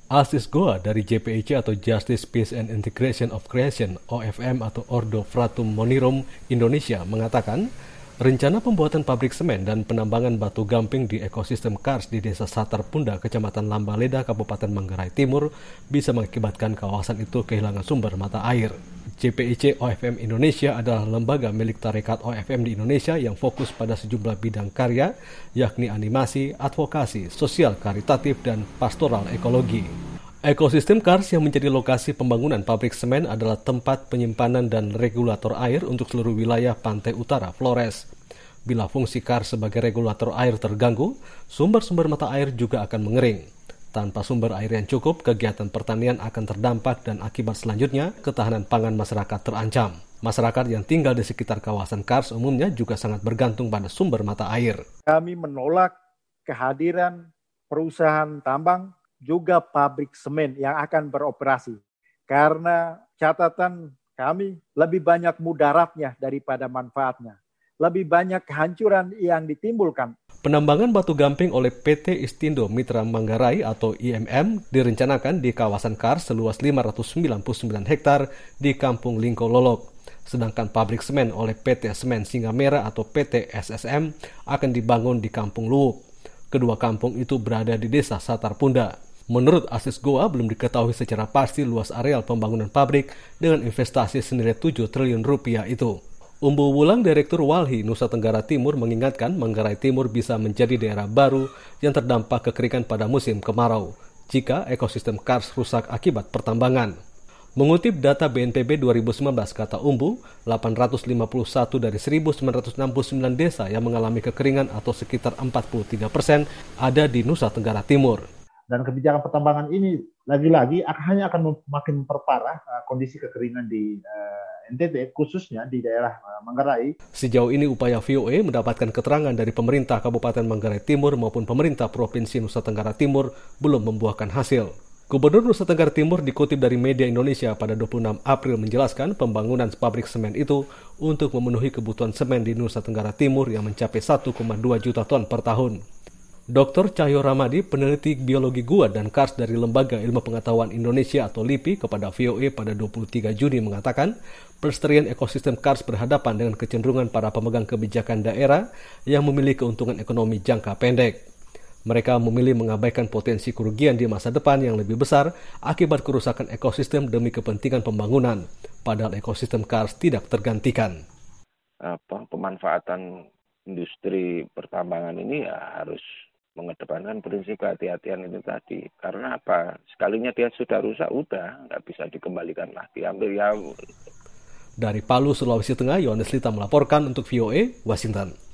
Asis Goa dari JPIC atau Justice, Peace and Integration of Creation (OFM) atau Ordo Fratum Monirum Indonesia mengatakan, rencana pembuatan pabrik semen dan penambangan batu gamping di ekosistem kars di Desa Satar Punda, Kecamatan Lambaleda, Kabupaten Manggarai Timur bisa mengakibatkan kawasan itu kehilangan sumber mata air. JPIC OFM Indonesia adalah lembaga milik Tarekat OFM di Indonesia yang fokus pada sejumlah bidang karya, yakni animasi, advokasi, sosial karitatif, dan pastoral ekologi. Ekosistem kars yang menjadi lokasi pembangunan pabrik semen adalah tempat penyimpanan dan regulator air untuk seluruh wilayah pantai utara Flores. Bila fungsi kars sebagai regulator air terganggu, sumber-sumber mata air juga akan mengering. Tanpa sumber air yang cukup, kegiatan pertanian akan terdampak dan akibat selanjutnya, ketahanan pangan masyarakat terancam. Masyarakat yang tinggal di sekitar kawasan kars umumnya juga sangat bergantung pada sumber mata air. Kami menolak kehadiran perusahaan tambang, juga pabrik semen yang akan beroperasi. Karena catatan kami lebih banyak mudaratnya daripada manfaatnya. Lebih banyak kehancuran yang ditimbulkan. Penambangan batu gamping oleh PT Istindo Mitra Manggarai atau IMM direncanakan di kawasan kars seluas 599 hektar di Kampung Lingko Lolok. Sedangkan pabrik semen oleh PT Semen Singamera atau PT SSM akan dibangun di Kampung Luwuk. Kedua kampung itu berada di Desa Satar Punda. Menurut Asis Goa, belum diketahui secara pasti luas areal pembangunan pabrik dengan investasi senilai 7 triliun rupiah itu. Umbu Wulang, Direktur Walhi Nusa Tenggara Timur, mengingatkan Manggarai Timur bisa menjadi daerah baru yang terdampak kekeringan pada musim kemarau jika ekosistem kars rusak akibat pertambangan. Mengutip data BNPB 2019, kata Umbu, 851 dari 1969 desa yang mengalami kekeringan atau sekitar 43% ada di Nusa Tenggara Timur. Dan kebijakan pertambangan ini lagi-lagi hanya akan makin memperparah kondisi kekeringan di NTT, khususnya di daerah Manggarai. Sejauh ini upaya VOA mendapatkan keterangan dari pemerintah Kabupaten Manggarai Timur maupun pemerintah Provinsi Nusa Tenggara Timur belum membuahkan hasil. Gubernur Nusa Tenggara Timur dikutip dari media Indonesia pada 26 April menjelaskan pembangunan pabrik semen itu untuk memenuhi kebutuhan semen di Nusa Tenggara Timur yang mencapai 1,2 juta ton per tahun. Dr. Cahyo Ramadi, peneliti biologi gua dan kars dari Lembaga Ilmu Pengetahuan Indonesia atau LIPI kepada VOA pada 23 Juni mengatakan, pelestarian ekosistem kars berhadapan dengan kecenderungan para pemegang kebijakan daerah yang memiliki keuntungan ekonomi jangka pendek. Mereka memilih mengabaikan potensi kerugian di masa depan yang lebih besar akibat kerusakan ekosistem demi kepentingan pembangunan, padahal ekosistem kars tidak tergantikan. Pemanfaatan industri pertambangan ini ya harus mengedepankan prinsip kehati-hatian itu tadi. Karena apa? Sekalinya dia sudah rusak, udah nggak bisa dikembalikan lagi. Hampir ya. Dari Palu, Sulawesi Tengah, Yohanes Lita melaporkan untuk VOA, Washington.